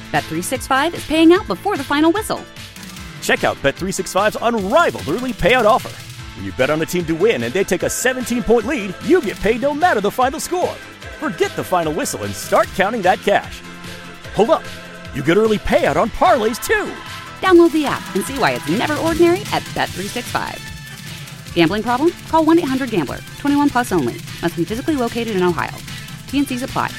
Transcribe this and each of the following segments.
Bet365 is paying out before the final whistle. Check out Bet365's unrivaled early payout offer. When you bet on a team to win and they take a 17-point lead, you get paid no matter the final score. Forget the final whistle and start counting that cash. Hold up. You get early payout on parlays, too. Download the app and see why it's never ordinary at Bet365. Gambling problem? Call 1-800-GAMBLER. 21 plus only. Must be physically located in Ohio. T&Cs apply.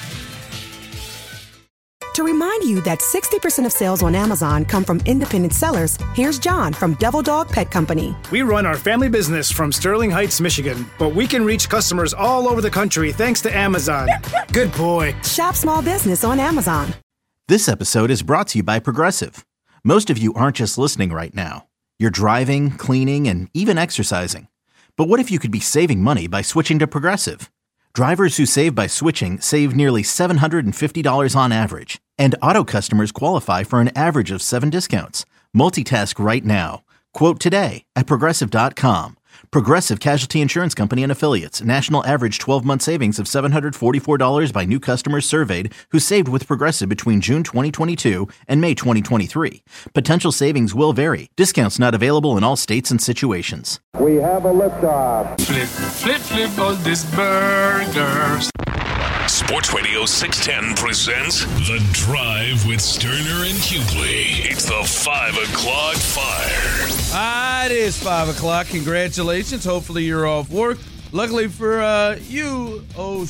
To remind you that 60% of sales on Amazon come from independent sellers, here's John from Devil Dog Pet Company. We run our family business from Sterling Heights, Michigan, but we can reach customers all over the country thanks to Amazon. Good boy. Shop small business on Amazon. This episode is brought to you by Progressive. Most of you aren't just listening right now. You're driving, cleaning, and even exercising. But what if you could be saving money by switching to Progressive? Drivers who save by switching save nearly $750 on average. And auto customers qualify for an average of 7 discounts. Multitask right now. Quote today at Progressive.com. Progressive Casualty Insurance Company and Affiliates. National average 12-month savings of $744 by new customers surveyed who saved with Progressive between June 2022 and May 2023. Potential savings will vary. Discounts not available in all states and situations. We have a liftoff. Flip all these burgers. Sports Radio 610 presents The Drive with Sterner and Hughley. It's the 5 o'clock fire. It is 5 o'clock. Congratulations. Hopefully you're off work. Luckily for you,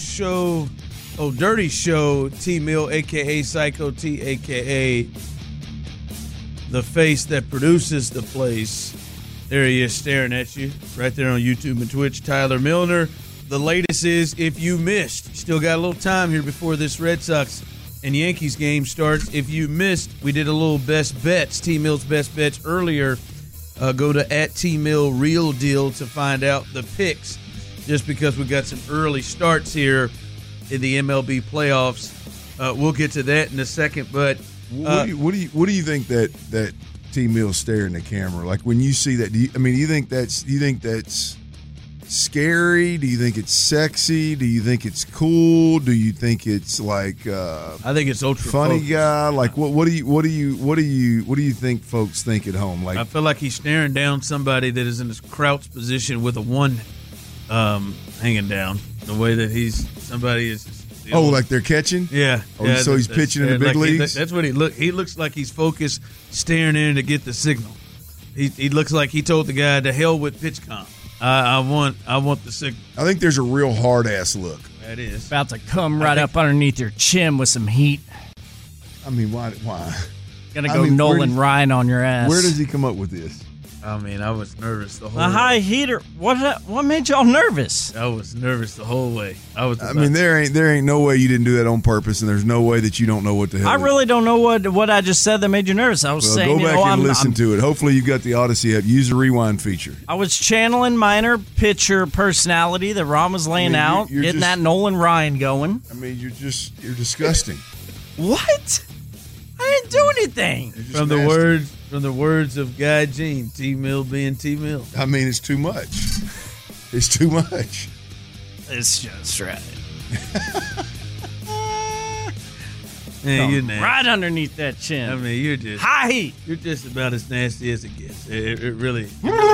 Dirty Show, T-Mill, a.k.a. Psycho T, a.k.a. the face that produces the place. There he is staring at you right there on YouTube and Twitch. Tyler Milner. The latest is if you missed, still got a little time here before this Red Sox and Yankees game starts. If you missed, we did a little best bets, T-Mill's best bets earlier. Go to @T-Mill Real Deal to find out the picks, just because we got some early starts here in the MLB playoffs. We'll get to that in a second. But what do you think that T-Mill staring at the camera? Like when you see that, do you think that's scary? Do you think it's sexy? Do you think it's cool? Do you think it's like I think it's ultra funny focused. guy? Like what do you think folks think at home? Like I feel like he's staring down somebody that is in this crouch position with a one hanging down. The way that somebody is. Like they're catching? Yeah. So he's pitching in the big leagues? That's what he look. He looks like he's focused, staring in to get the signal. He looks like he told the guy to hell with PitchCom. I want the signal. I think there's a real hard-ass look. That is. About to come up underneath your chin with some heat. I mean, why? Gonna go Nolan Ryan on your ass. Where does he come up with this? I mean, I was nervous the whole way. A high heater. What made y'all nervous? I was nervous the whole way. There ain't no way you didn't do that on purpose, and there's no way that you don't know what the hell. I really don't know what I just said that made you nervous. I was saying, go back and listen to it. Hopefully, you got the Odyssey app. Use the rewind feature. I was channeling minor pitcher personality that Ron was laying out, getting that Nolan Ryan going. I mean, you're disgusting. What? I didn't do anything. From the words of Guy Jean, T-Mill being T-Mill. I mean, it's too much. It's too much. It's just right. You're nasty. Right underneath that chin. I mean, you're just high heat. You're just about as nasty as it gets. It really.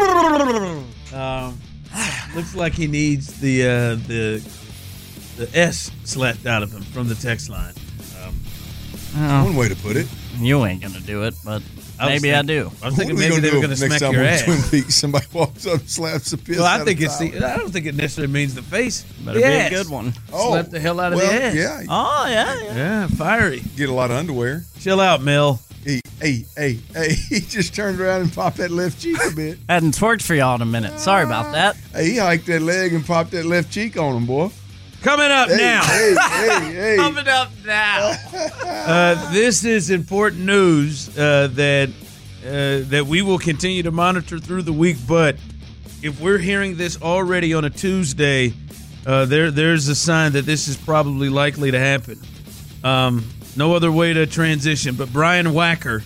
Looks like he needs the S slapped out of him from the text line. One way to put it. You ain't gonna do it, but maybe I do. I was thinking maybe they were gonna smack your ass. Twin Peaks, somebody walks up and slaps the piss. Well, I don't think it necessarily means the face. Better be a good one. Slap the hell out of the ass. Yeah. Oh yeah. Yeah, fiery. Get a lot of underwear. Chill out, Mel. Hey. He just turned around and popped that left cheek a bit. Hadn't twerked for y'all in a minute. Sorry about that. Hey, he hiked that leg and popped that left cheek on him, boy. Coming up now. Hey. Coming up now. This is important news that we will continue to monitor through the week. But if we're hearing this already on a Tuesday, there's a sign that this is probably likely to happen. No other way to transition. But Brian Wacker,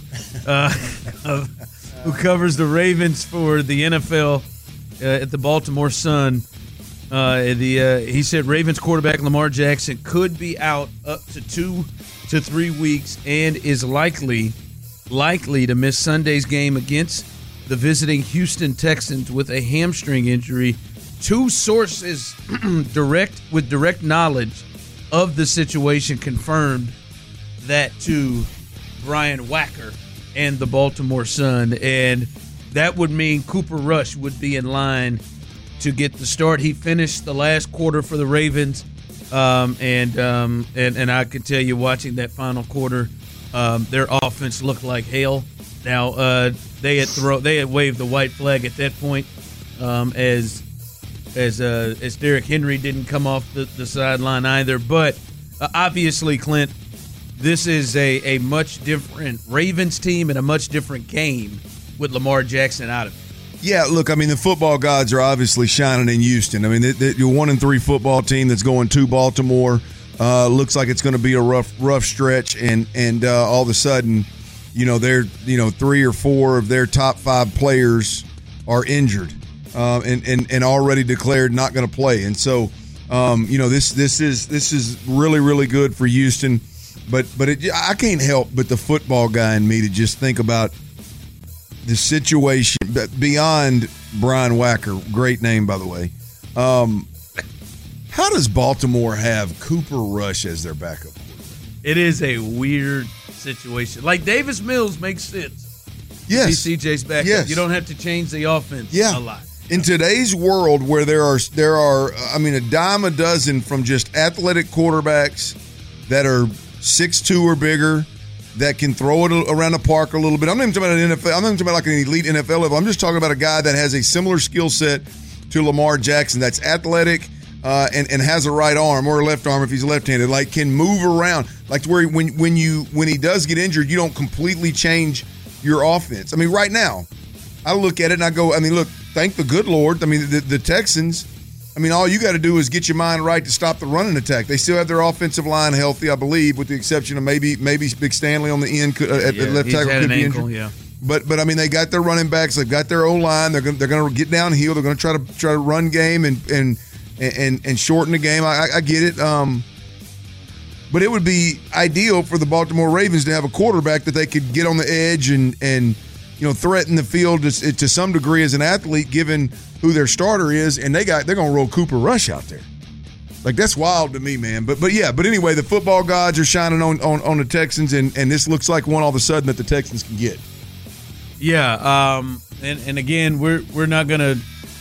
who covers the Ravens for the NFL at the Baltimore Sun, he said Ravens quarterback Lamar Jackson could be out up to 2 to 3 weeks and is likely to miss Sunday's game against the visiting Houston Texans with a hamstring injury. Two sources with direct knowledge of the situation confirmed that to Brian Wacker and the Baltimore Sun, and that would mean Cooper Rush would be in line to get the start. He finished the last quarter for the Ravens, and I could tell you, watching that final quarter, their offense looked like hell. Now they had waved the white flag at that point, as Derrick Henry didn't come off the sideline either. But obviously, Clint, this is a much different Ravens team and a much different game with Lamar Jackson out of it. Yeah, look, I mean, the football gods are obviously shining in Houston. I mean, you're 1-3 football team that's going to Baltimore. Looks like it's going to be a rough stretch, and all of a sudden, they're 3 or 4 of their top 5 players are injured, and already declared not going to play. And so, this is really, really good for Houston. But I can't help but the football guy in me to just think about the situation beyond Brian Wacker. Great name, by the way. How does Baltimore have Cooper Rush as their backup? It is a weird situation. Like, Davis Mills makes sense. Yes. CJ's backup. Yes. You don't have to change the offense a lot. In today's world where there are a dime a dozen from just athletic quarterbacks that are 6'2" or bigger, that can throw it around the park a little bit. I'm not even talking about an NFL. I'm not even talking about like an elite NFL level. I'm just talking about a guy that has a similar skill set to Lamar Jackson, that's athletic and has a right arm or a left arm if he's left-handed, like can move around, like to where when he does get injured, you don't completely change your offense. I mean, right now, I look at it and I go, look, thank the good Lord. I mean, the Texans, all you got to do is get your mind right to stop the running attack. They still have their offensive line healthy, I believe, with the exception of maybe Big Stanley on the end at left tackle could be injured. Yeah. But they got their running backs, they've got their O-line. They're going to get downhill. They're going to try to run game and shorten the game. I get it. But it would be ideal for the Baltimore Ravens to have a quarterback that they could get on the edge and threaten the field to some degree as an athlete, given who their starter is, and they're going to roll Cooper Rush out there. Like, that's wild to me, man. But anyway, the football gods are shining on the Texans, and this looks like one all of a sudden that the Texans can get. Yeah, and again, we're not gonna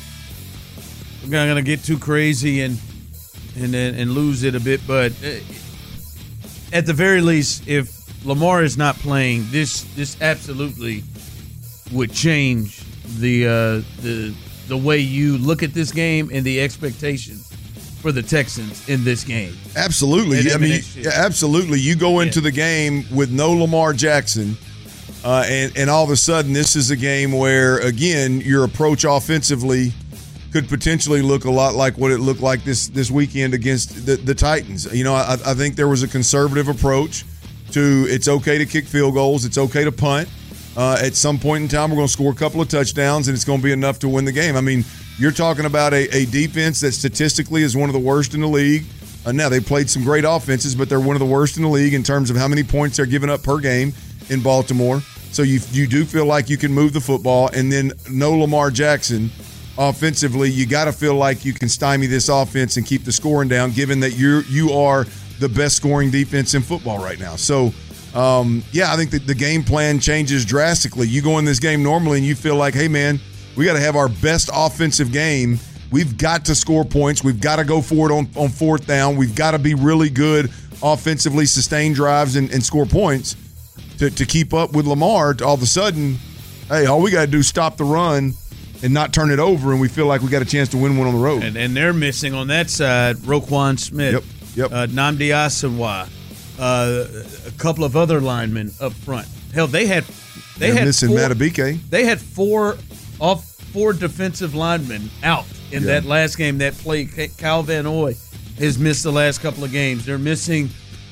get too crazy and lose it a bit, but at the very least, if Lamar is not playing, this absolutely would change the way you look at this game and the expectations for the Texans in this game. Absolutely. Absolutely. You go into the game with no Lamar Jackson, and all of a sudden this is a game where, again, your approach offensively could potentially look a lot like what it looked like this weekend against the Titans. I think there was a conservative approach to it's okay to kick field goals, it's okay to punt. At some point in time, we're going to score a couple of touchdowns, and it's going to be enough to win the game. You're talking about a defense that statistically is one of the worst in the league. Now, they played some great offenses, but they're one of the worst in the league in terms of how many points they're giving up per game in Baltimore. So you do feel like you can move the football, and then no Lamar Jackson offensively. You got to feel like you can stymie this offense and keep the scoring down, given that you are the best scoring defense in football right now. So, I think that the game plan changes drastically. You go in this game normally and you feel like, hey, man, we got to have our best offensive game. We've got to score points. We've got to go for it on fourth down. We've got to be really good offensively, sustain drives and score points to keep up with Lamar. All of a sudden, hey, all we got to do is stop the run and not turn it over, and we feel like we got a chance to win one on the road. And they're missing on that side Roquan Smith, Nnamdi Asomugha, a couple of other linemen up front. Hell, they had missing Matabike. They had four defensive linemen out in that last game that played. Kyle Van Noy has missed the last couple of games. They're missing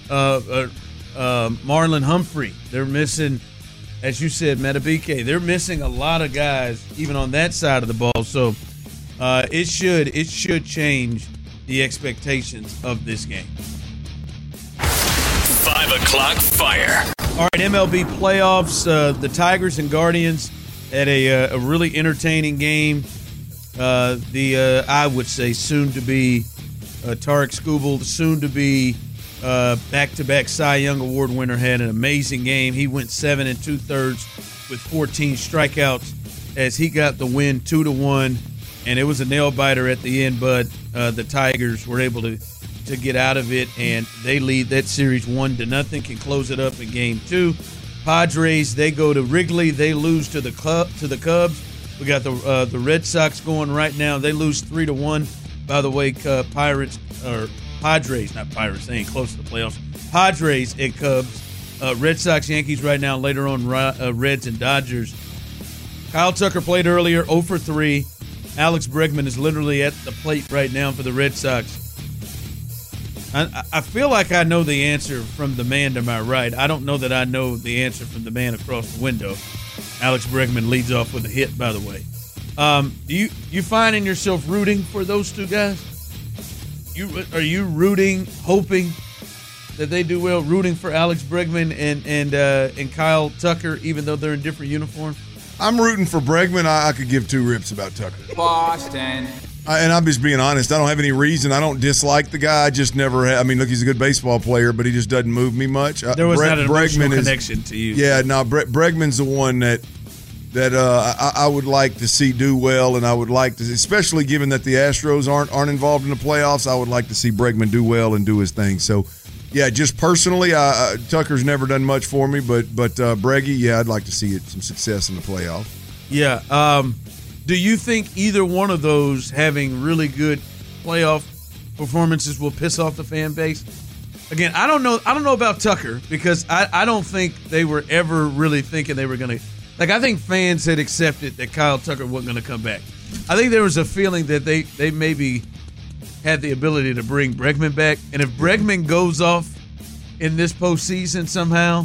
Marlon Humphrey. They're missing, as you said, Matabike. They're missing a lot of guys even on that side of the ball. So it should change the expectations of this game. 5 o'clock fire. All right, MLB playoffs. The Tigers and Guardians had a really entertaining game. I would say soon-to-be Tarik Skubal, soon-to-be back-to-back Cy Young Award winner, had an amazing game. He went 7 2/3 with 14 strikeouts as he got the win 2-1, and it was a nail-biter at the end, but the Tigers were able to get out of it, and they lead that series 1-0, can close it up in game 2. Padres, they go to Wrigley. They lose to the Cubs. We got the Red Sox going right now. They lose 3-1. By the way, Padres, not Pirates. They ain't close to the playoffs. Padres and Cubs. Red Sox, Yankees right now. Later on, Reds and Dodgers. Kyle Tucker played earlier, 0 for 3. Alex Bregman is literally at the plate right now for the Red Sox. I feel like I know the answer from the man to my right. I don't know that I know the answer from the man across the window. Alex Bregman leads off with a hit, by the way. You finding yourself rooting for those two guys? Are you rooting, hoping that they do well, rooting for Alex Bregman and Kyle Tucker, even though they're in different uniforms? I'm rooting for Bregman. I could give two rips about Tucker. Boston. And I'm just being honest. I don't have any reason. I don't dislike the guy. I just never have. I mean, look, he's a good baseball player, but he just doesn't move me much. There was not an emotional connection to you. Yeah, no, Bregman's the one that I would like to see do well, and I would like to, especially given that the Astros aren't involved in the playoffs, I would like to see Bregman do well and do his thing. So, yeah, just personally, Tucker's never done much for me, but Breggy, yeah, I'd like to see some success in the playoffs. Yeah. Do you think either one of those having really good playoff performances will piss off the fan base? Again, I don't know about Tucker because I don't think they were ever really thinking they were going to. Like, I think fans had accepted that Kyle Tucker wasn't going to come back. I think there was a feeling that they maybe had the ability to bring Bregman back. And if Bregman goes off in this postseason somehow,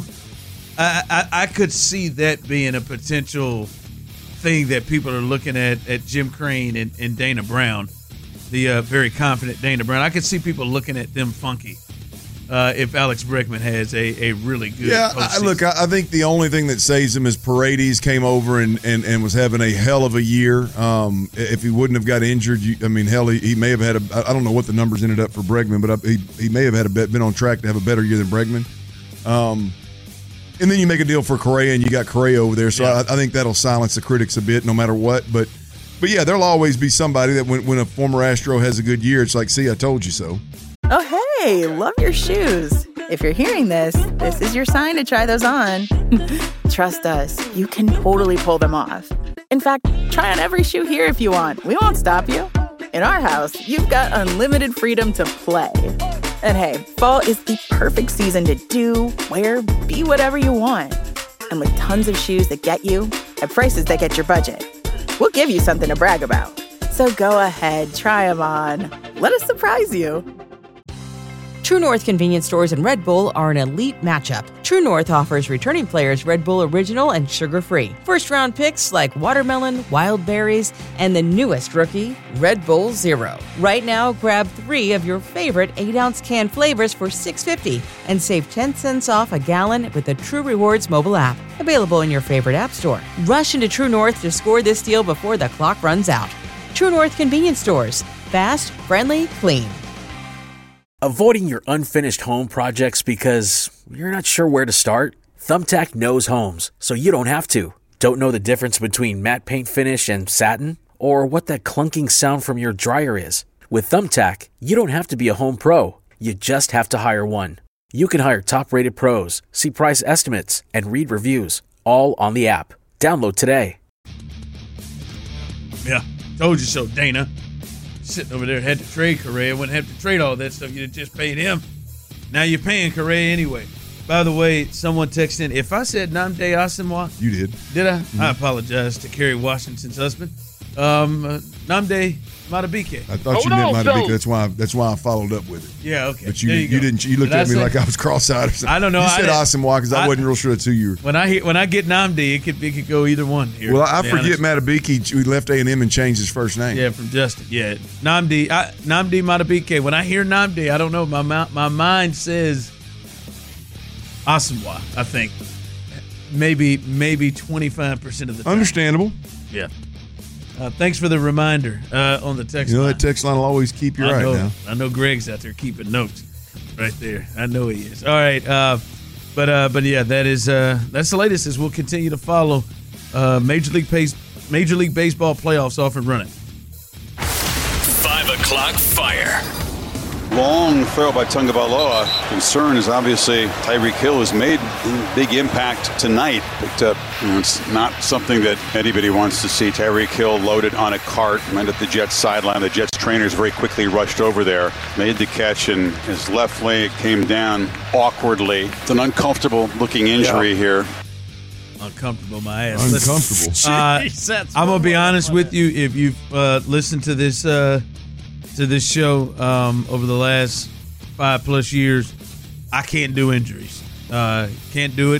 I could see that being a potential thing that people are looking at Jim Crane and Dana Brown, the very confident Dana Brown. I could see people looking at them funky if Alex Bregman has a really good postseason. Look, I think the only thing that saves him is Paredes came over and was having a hell of a year. If he wouldn't have got injured, he may have had I don't know what the numbers ended up for Bregman, but he may have been on track to have a better year than Bregman. And then you make a deal for Correa, and you got Correa over there. So yeah. I think that'll silence the critics a bit no matter what. But yeah, there'll always be somebody that when a former Astro has a good year, it's like, see, I told you so. Oh, hey, love your shoes. If you're hearing this is your sign to try those on. Trust us, you can totally pull them off. In fact, try on every shoe here if you want. We won't stop you. In our house, you've got unlimited freedom to play. And hey, fall is the perfect season to do, wear, be whatever you want. And with tons of shoes that get you at prices that get your budget, we'll give you something to brag about. So go ahead, try them on. Let us surprise you. True North convenience stores and Red Bull are an elite matchup. True North offers returning players Red Bull Original and sugar-free. First-round picks like watermelon, wild berries, and the newest rookie, Red Bull Zero. Right now, grab 3 of your favorite 8-ounce can flavors for $6.50 and save 10 cents off a gallon with the True Rewards mobile app. Available in your favorite app store. Rush into True North to score this deal before the clock runs out. True North convenience stores. Fast, friendly, clean. Avoiding your unfinished home projects because you're not sure where to start? Thumbtack knows homes, so you don't have to. Don't know the difference between matte paint finish and satin? Or what that clunking sound from your dryer is? With Thumbtack, you don't have to be a home pro. You just have to hire one. You can hire top-rated pros, see price estimates, and read reviews, all on the app. Download today. Yeah, told you so, Dana. Sitting over there, had to trade Correa. Wouldn't have to trade all that stuff. You just paid him. Now you're paying Correa anyway. By the way, someone texted in, if I said Nnamdi Asomugha. You did. Did I? Mm-hmm. I apologize to Kerry Washington's husband. Nnamdi Madubuike. I thought you meant Madubuike. That's why I followed up with it. Yeah, okay. But you didn't. You looked at me like I was cross-eyed or something. I don't know. You said Asomugha because I wasn't real sure that's who you were. When I get Nnamdi, it could go either one here. Well, I forget Madubuike. We left A&M and changed his first name. Yeah, from Justin. Yeah, Nnamdi Madubuike. When I hear Nnamdi, I don't know. My mind says Asamoah, I think. Maybe 25% of the time. Understandable. Yeah. Thanks for the reminder on the text line. That text line will always keep you right now. I know Greg's out there keeping notes right there. I know he is. All right. But yeah, that's the latest as we'll continue to follow Major League Baseball playoffs off and running. 5 o'clock fire. Long throw by Tagovailoa. Concern is obviously Tyreek Hill has made a big impact tonight. But it's not something that anybody wants to see. Tyreek Hill loaded on a cart, went at the Jets sideline. The Jets trainers very quickly rushed over there, made the catch, and his left leg came down awkwardly. It's an uncomfortable looking injury here. Uncomfortable, my ass. Uncomfortable. I'm gonna be honest with you. If you've listened to this show over the last 5+ years, I can't do injuries. Can't do it.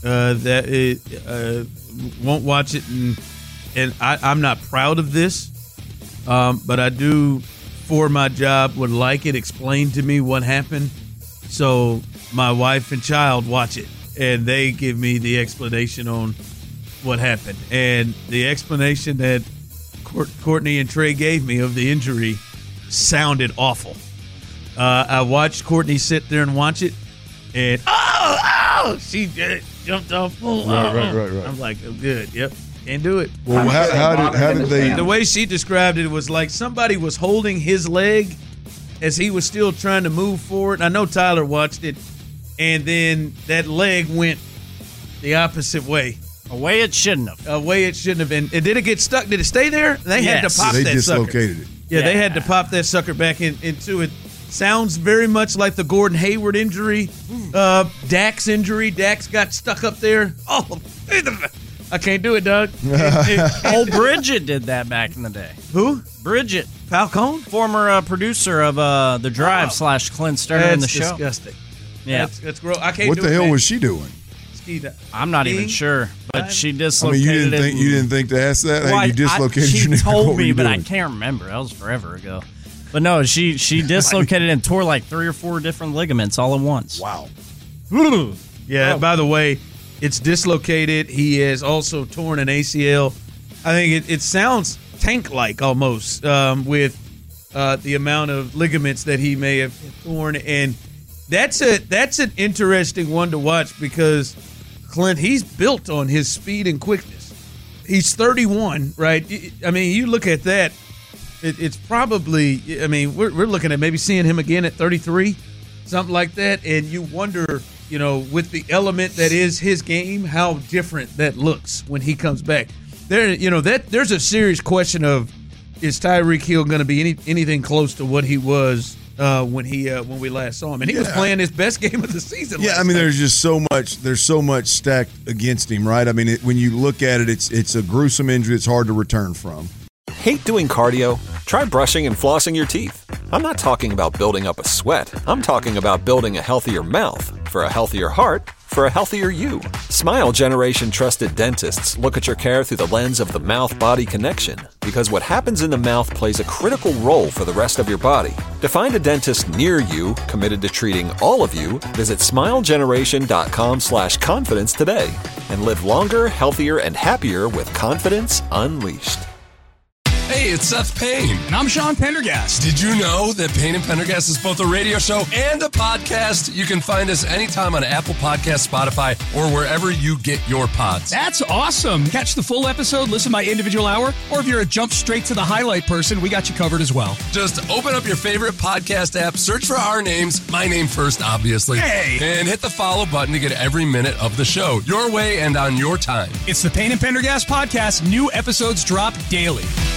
Won't watch it, and I'm not proud of this. But I do, for my job, would like it explained to me what happened. So my wife and child watch it, and they give me the explanation on what happened. And the explanation that Courtney and Trey gave me of the injury sounded awful. I watched Courtney sit there and watch it, and she jumped off. Right. I'm like, oh, good. Yep, can't do it. Well, how did they? The way she described it was like somebody was holding his leg as he was still trying to move forward. I know Tyler watched it, and then that leg went the opposite way. A way it shouldn't have. And did it get stuck? Did it stay there? They had to pop that sucker. They dislocated it. Yeah, they had to pop that sucker back into it. Sounds very much like the Gordon Hayward injury, Dak's injury. Dak's got stuck up there. Oh, I can't do it, Doug. Old Bridget did that back in the day. Who? Bridget Falcone? Former producer of The Drive / Clint Sterner in the show. That's disgusting. Yeah. That's gross. I can't what do the it, hell man. was she doing? I'm not even sure, but she dislocated you didn't think to ask that? Well, hey, you dislocated she your knee. told me, but I can't remember. That was forever ago. But no, she dislocated and tore like 3 or 4 different ligaments all at once. Wow. Yeah, by the way, it's dislocated. He has also torn an ACL. I think it sounds Tank-like almost with the amount of ligaments that he may have torn. And that's an interesting one to watch because Clint, he's built on his speed and quickness. He's 31, right? I mean, you look at that, it's probably, I mean, we're looking at maybe seeing him again at 33, something like that, and you wonder, with the element that is his game, how different that looks when he comes back. There's a serious question of, is Tyreek Hill going to be anything close to what he was when we last saw him, and he was playing his best game of the season. Yeah, I mean, there's just so much stacked against him, right? I mean, when you look at it, it's a gruesome injury. It's hard to return from. Hate doing cardio? Try brushing and flossing your teeth. I'm not talking about building up a sweat. I'm talking about building a healthier mouth for a healthier heart for a healthier you. Smile Generation trusted dentists look at your care through the lens of the mouth-body connection because what happens in the mouth plays a critical role for the rest of your body. To find a dentist near you committed to treating all of you, visit smilegeneration.com/confidence today and live longer, healthier, and happier with confidence unleashed. Hey, it's Seth Payne. And I'm Sean Pendergast. Did you know that Payne and Pendergast is both a radio show and a podcast? You can find us anytime on Apple Podcasts, Spotify, or wherever you get your pods. That's awesome. Catch the full episode, listen to my individual hour, or if you're a jump straight to the highlight person, we got you covered as well. Just open up your favorite podcast app, search for our names, my name first, obviously, and hit the follow button to get every minute of the show, your way and on your time. It's the Payne and Pendergast podcast. New episodes drop daily.